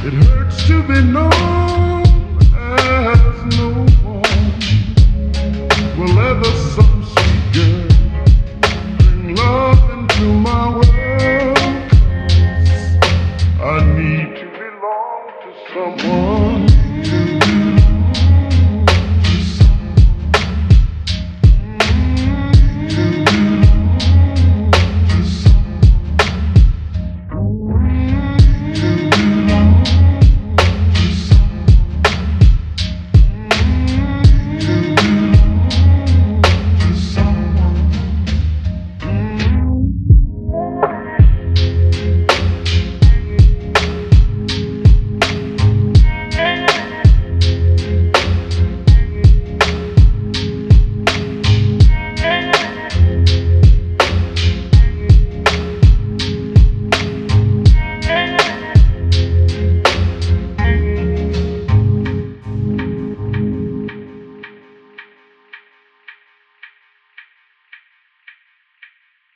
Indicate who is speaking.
Speaker 1: It hurts to be known as no one will ever some sweet girl bring love into my world. I need to belong to someone.